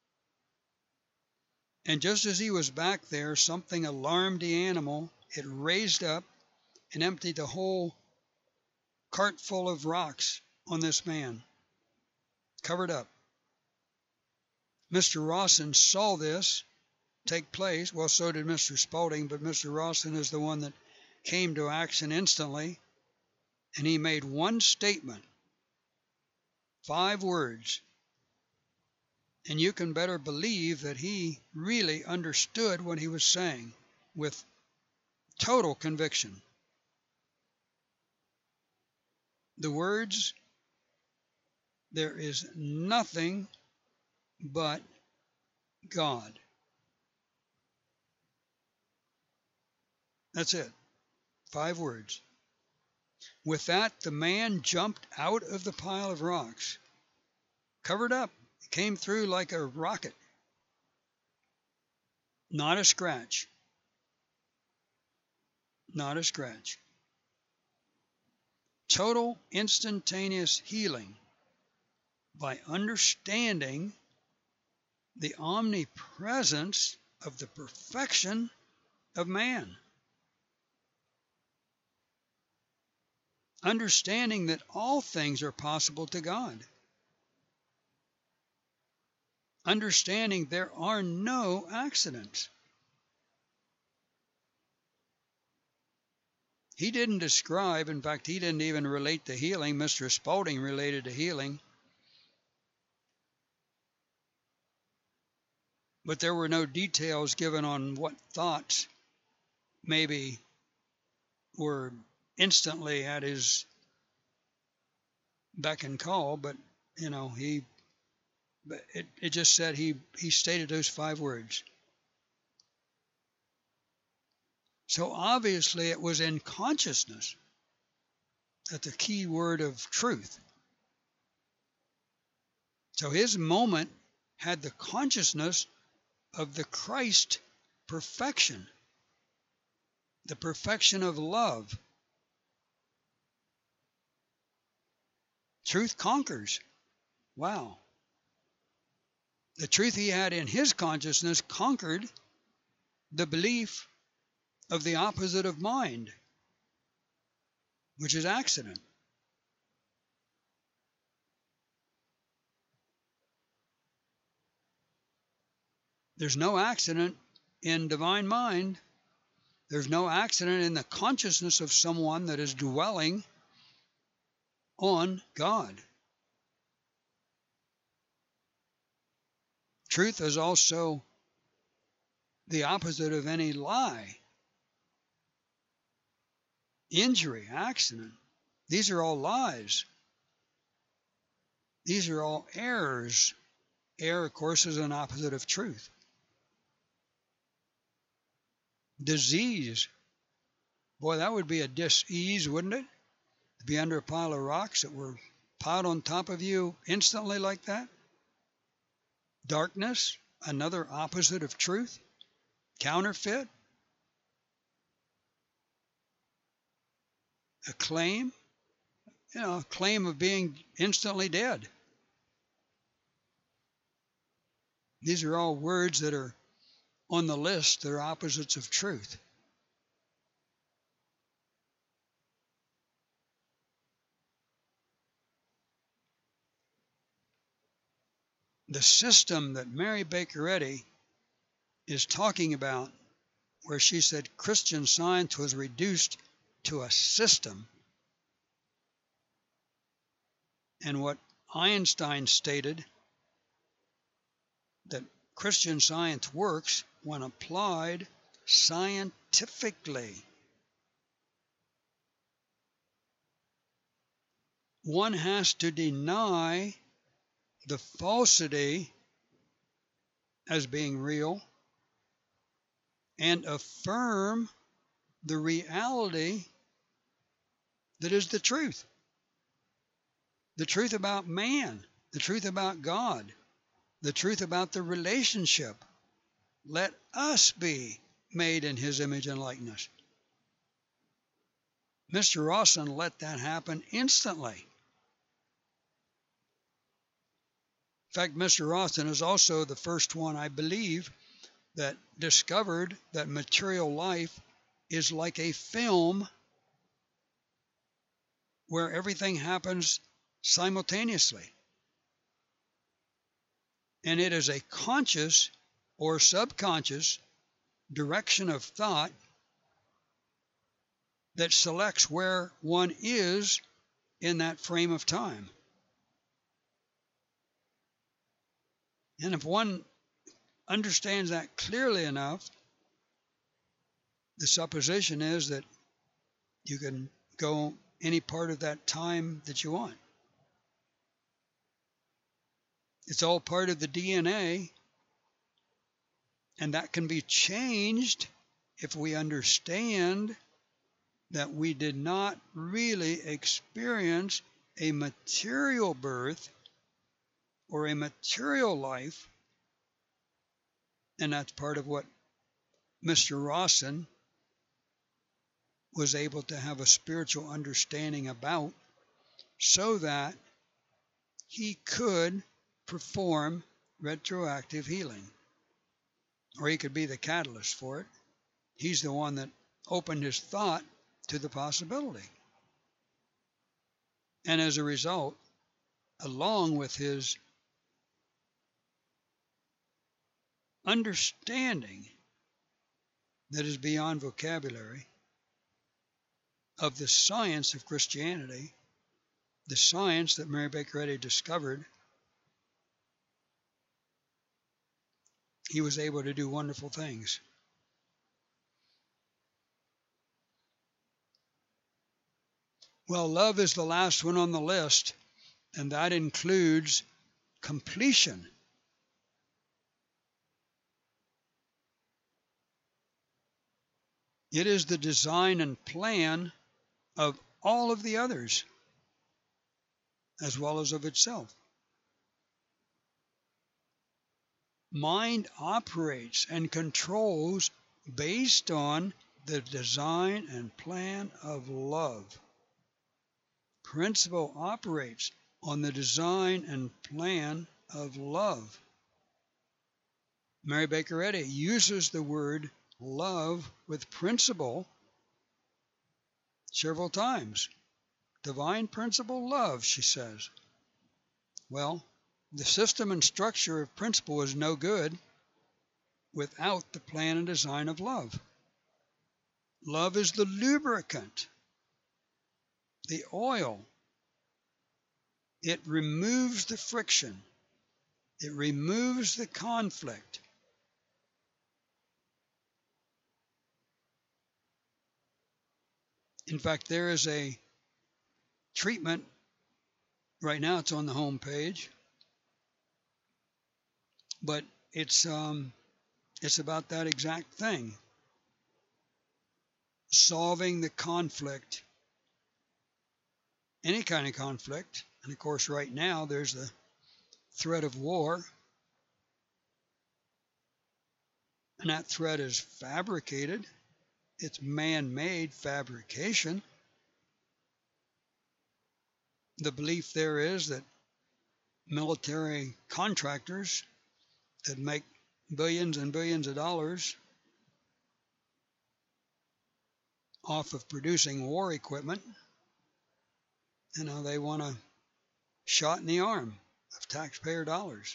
And just as he was back there, something alarmed the animal. It raised up and emptied the whole cart full of rocks on this man, covered up. Mr. Rawson saw this take place. Well, so did Mr. Spaulding, but Mr. Rawson is the one that came to action instantly, and he made one statement, 5 words, and you can better believe that he really understood what he was saying with total conviction. The words, "There is nothing but God." That's it. 5 words. With that, the man jumped out of the pile of rocks, covered up, came through like a rocket. Not a scratch. Not a scratch. Total instantaneous healing by understanding the omnipresence of the perfection of man. Understanding that all things are possible to God. Understanding there are no accidents. He didn't describe, in fact, he didn't even relate to healing. Mr. Spaulding related to healing. But there were no details given on what thoughts maybe were instantly at his beck and call, but it just said he stated those 5 words. So obviously it was in consciousness that the key word of truth. So his moment had the consciousness of the Christ perfection, the perfection of love. Truth conquers. Wow. The truth he had in his consciousness conquered the belief of the opposite of mind, which is accident. There's no accident in divine mind. There's no accident in the consciousness of someone that is dwelling on God. Truth is also the opposite of any lie. Injury, accident, these are all lies. These are all errors. Error, of course, is an opposite of truth. Disease. Boy, that would be a dis-ease, wouldn't it? To be under a pile of rocks that were piled on top of you instantly like that. Darkness, another opposite of truth. Counterfeit. A claim, a claim of being instantly dead. These are all words that are on the list that are opposites of truth. The system that Mary Baker Eddy is talking about, where she said Christian Science was reduced to a system, and what Einstein stated, that Christian Science works when applied scientifically. One has to deny the falsity as being real and affirm the reality that is the truth. the truth about man, the truth about God, the truth about the relationship. Let us be made in his image and likeness. Mr. Rawson let that happen instantly. In fact, Mr. Rawson is also the first one, I believe, that discovered that material life is like a film where everything happens simultaneously. And it is a conscious or subconscious direction of thought that selects where one is in that frame of time. And if one understands that clearly enough, the supposition is that you can go any part of that time that you want. It's all part of the DNA, and that can be changed if we understand that we did not really experience a material birth or a material life, and that's part of what Mr. Rawson was able to have a spiritual understanding about, so that he could perform retroactive healing, or he could be the catalyst for it. He's the one that opened his thought to the possibility. And as a result, along with his understanding that is beyond vocabulary of the science of Christianity, the science that Mary Baker Eddy discovered, he was able to do wonderful things. Well, love is the last one on the list, and that includes completion. It is the design and plan of all of the others, as well as of itself. Mind operates and controls based on the design and plan of love. Principle operates on the design and plan of love. Mary Baker Eddy uses the word love with principle several times. Divine principle love, she says. Well, the system and structure of principle is no good without the plan and design of love. Love is the lubricant, the oil. It removes the friction. It removes the conflict. In fact, there is a treatment, right now it's on the home page, but it's about that exact thing. Solving the conflict, any kind of conflict. And of course, right now, there's the threat of war. And that threat is fabricated. It's man-made fabrication. The belief there is that military contractors that make billions and billions of dollars off of producing war equipment, they want a shot in the arm of taxpayer dollars.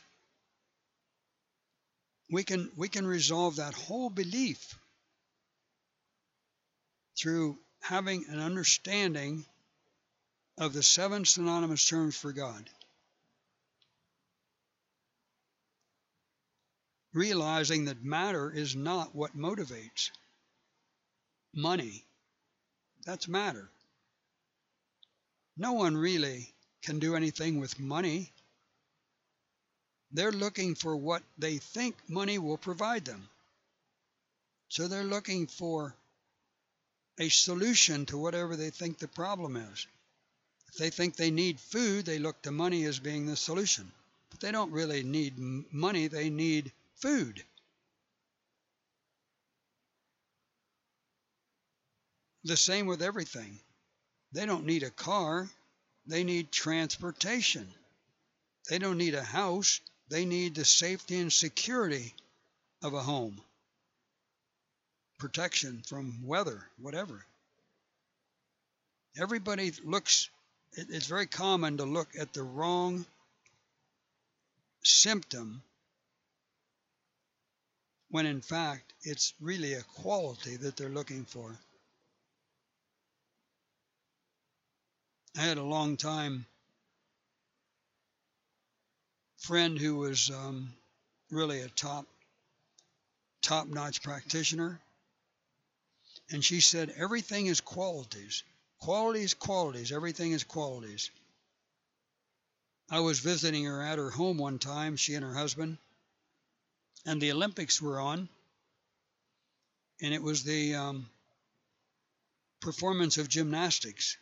We can resolve that whole belief through having an understanding of the 7 synonymous terms for God. Realizing that matter is not what motivates. Money, that's matter. No one really can do anything with money. They're looking for what they think money will provide them. So they're looking for a solution to whatever they think the problem is. If they think they need food, they look to money as being the solution. But they don't really need money, they need food. The same with everything. They don't need a car, they need transportation. They don't need a house, they need the safety and security of a home. Protection from weather, whatever. Everybody looks, it's very common to look at the wrong symptom when in fact it's really a quality that they're looking for. I had a long time friend who was really a top-notch practitioner, and she said everything is qualities. Qualities, qualities, everything is qualities. I was visiting her at her home one time, she and her husband, and the Olympics were on, and it was the performance of gymnastics.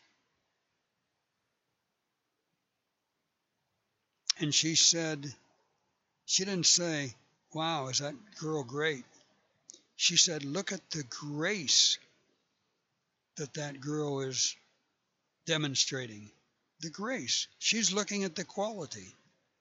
And she said, she didn't say, wow, is that girl great? She said, look at the grace that girl is demonstrating. The grace. She's looking at the quality.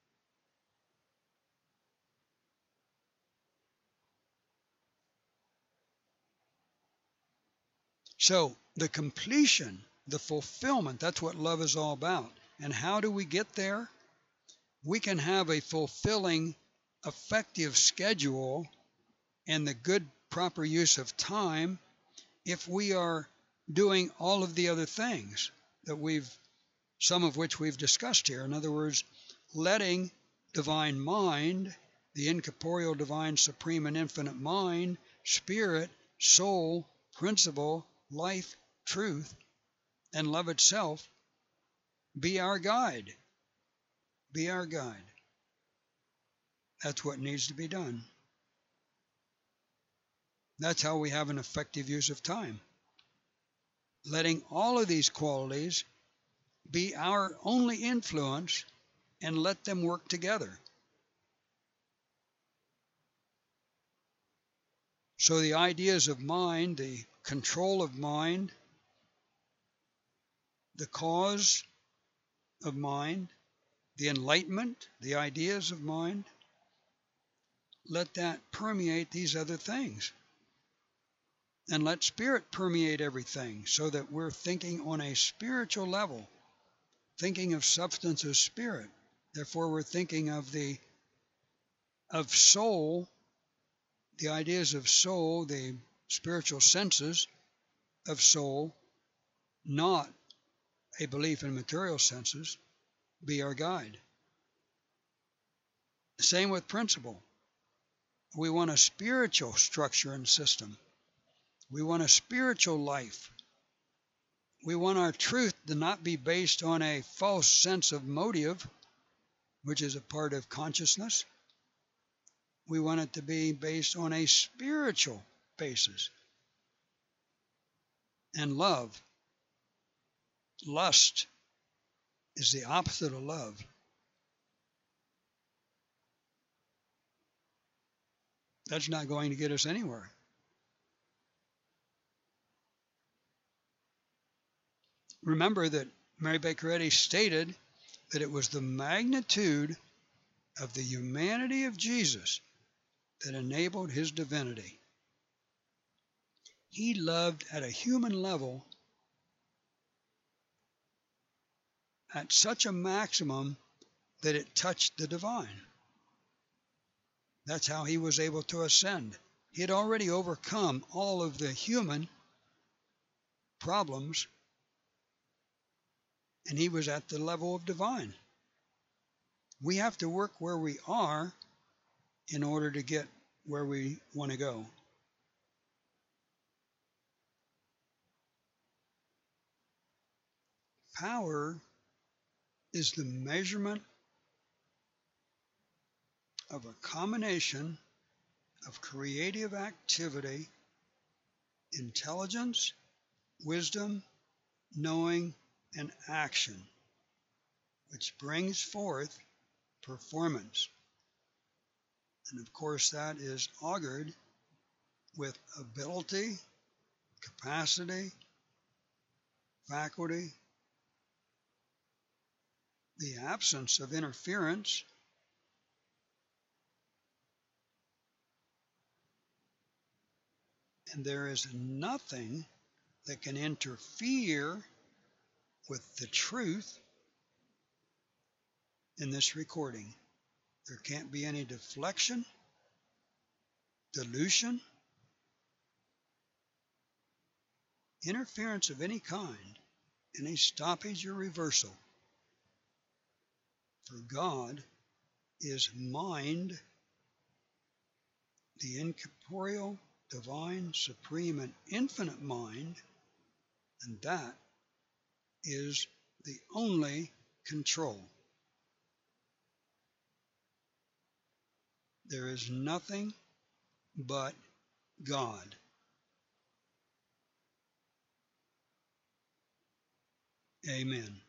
So the completion, the fulfillment, that's what love is all about. And how do we get there? We can have a fulfilling, effective schedule and the good, proper use of time if we are doing all of the other things that some of which we've discussed here. In other words, letting divine mind, the incorporeal, divine, supreme, and infinite mind, spirit, soul, principle, life, truth, and love itself be our guide. Be our guide. That's what needs to be done. That's how we have an effective use of time. Letting all of these qualities be our only influence and let them work together. So the ideas of mind, the control of mind, the cause of mind, the enlightenment, the ideas of mind, let that permeate these other things. And let spirit permeate everything so that we're thinking on a spiritual level, thinking of substance as spirit. Therefore, we're thinking of soul, the ideas of soul, the spiritual senses of soul, not a belief in material senses, be our guide. Same with principle. We want a spiritual structure and system. We want a spiritual life. We want our truth to not be based on a false sense of motive, which is a part of consciousness. We want it to be based on a spiritual basis. And love, lust, is the opposite of love. That's not going to get us anywhere. Remember that Mary Baker Eddy stated that it was the magnitude of the humanity of Jesus that enabled his divinity. He loved at a human level at such a maximum that it touched the divine. That's how he was able to ascend. He had already overcome all of the human problems, and he was at the level of divine. We have to work where we are in order to get where we want to go. Power is the measurement of a combination of creative activity, intelligence, wisdom, knowing, and action. which brings forth performance. And of course, that is augured with ability, capacity, faculty, the absence of interference, and there is nothing that can interfere with the truth in this recording. There can't be any deflection, dilution, interference of any kind, any stoppage or reversal. For God is mind, the incorporeal, divine, supreme, and infinite mind, and that is the only control. There is nothing but God. Amen.